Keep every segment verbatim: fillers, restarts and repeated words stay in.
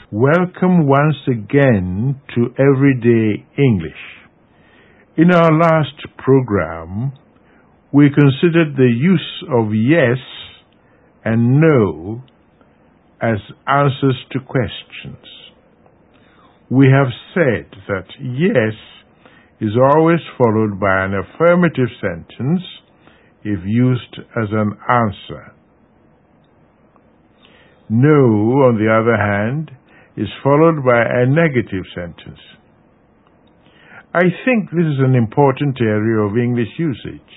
Welcome once again to Everyday English. In our last program, we considered the use of yes and no as answers to questions. We have said that yes is always followed by an affirmative sentence if used as an answer. No, on the other hand, is followed by a negative sentence. I think this is an important area of English usage.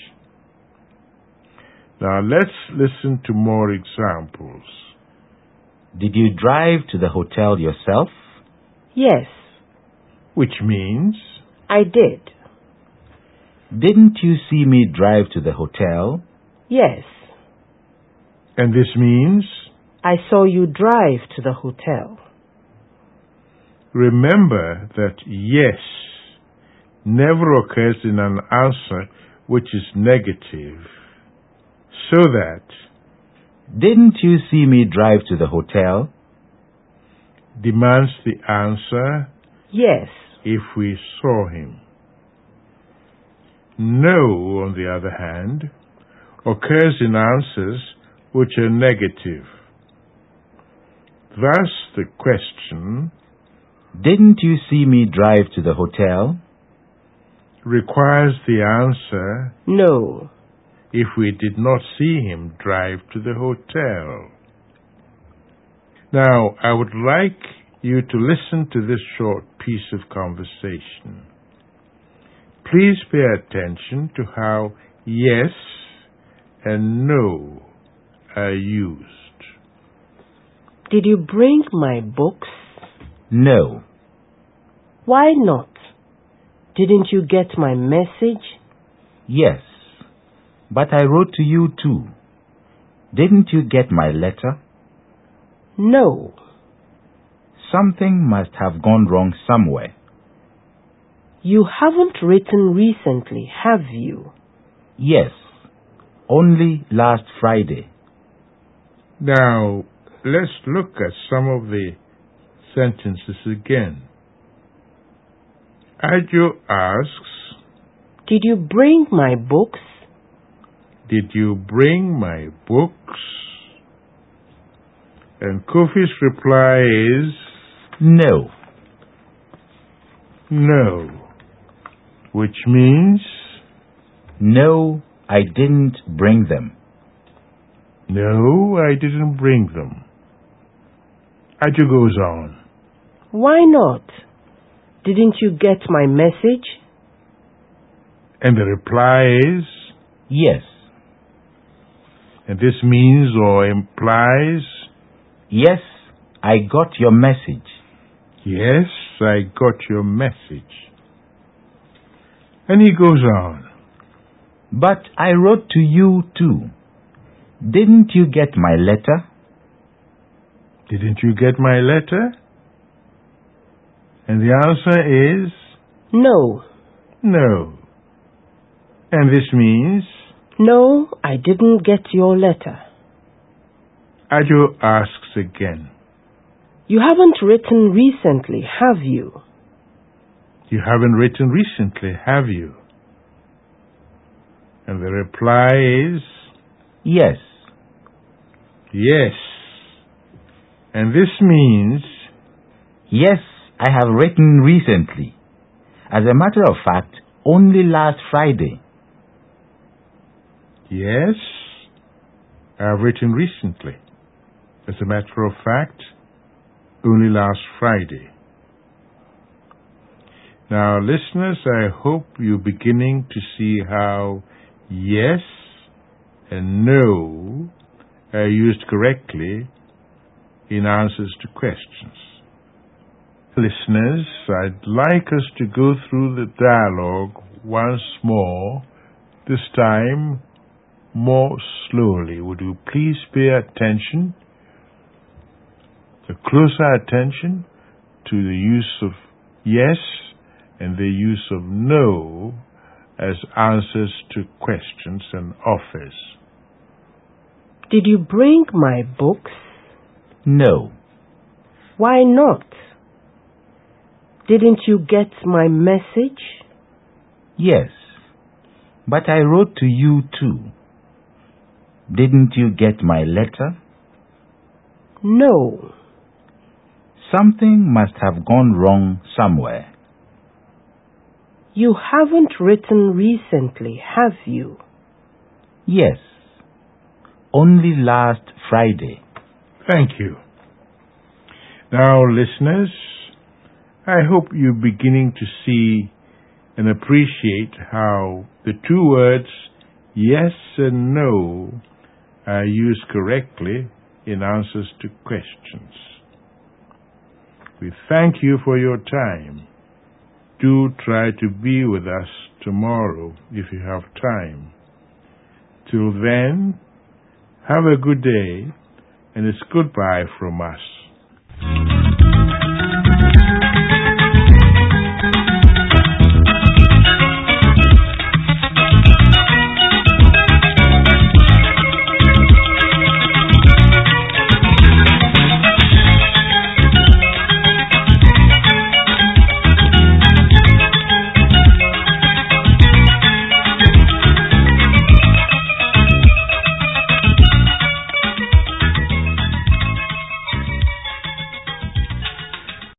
Now let's listen to more examples. Did you drive to the hotel yourself? Yes. Which means? I did. Didn't you see me drive to the hotel? Yes. And this means? I saw you drive to the hotel. Remember that yes never occurs in an answer which is negative, so that didn't you see me drive to the hotel demands the answer yes if we saw him. No, on the other hand, occurs in answers which are negative. Thus the question, didn't you see me drive to the hotel, requires the answer no if we did not see him drive to the hotel. Now, I would like you to listen to this short piece of conversation. Please pay attention to how yes and no are used. Did you bring my books? No. Why not? Didn't you get my message? Yes, but I wrote to you too. Didn't you get my letter? No. Something must have gone wrong somewhere. You haven't written recently, have you? Yes, only last Friday. Now, let's look at some of the sentences again. Ajo asks, did you bring my books? Did you bring my books? And Kofi's reply is, no. No, which means, no, I didn't bring them. No, I didn't bring them. Ajo goes on. Why not? Didn't you get my message? And the reply is? Yes. And this means or implies? Yes, I got your message. Yes, I got your message. And he goes on. But I wrote to you too. Didn't you get my letter? Didn't you get my letter? And the answer is? No. No. And this means? No, I didn't get your letter. Ajo asks again. You haven't written recently, have you? You haven't written recently, have you? And the reply is? Yes. Yes. And this means? Yes, I have written recently. As a matter of fact, only last Friday. Yes, I have written recently. As a matter of fact, only last Friday. Now, listeners, I hope you're beginning to see how yes and no are used correctly in answers to questions. Listeners, I'd like us to go through the dialogue once more, this time more slowly. Would you please pay attention, a closer attention, to the use of yes and the use of no as answers to questions and offers. Did you bring my books? No. Why not? Didn't you get my message? Yes, but I wrote to you too. Didn't you get my letter? No. Something must have gone wrong somewhere. You haven't written recently, have you? Yes, only last Friday. Thank you. Now, listeners, I hope you're beginning to see and appreciate how the two words yes and no are used correctly in answers to questions. We thank you for your time. Do try to be with us tomorrow if you have time. Till then, have a good day, and it's goodbye from us.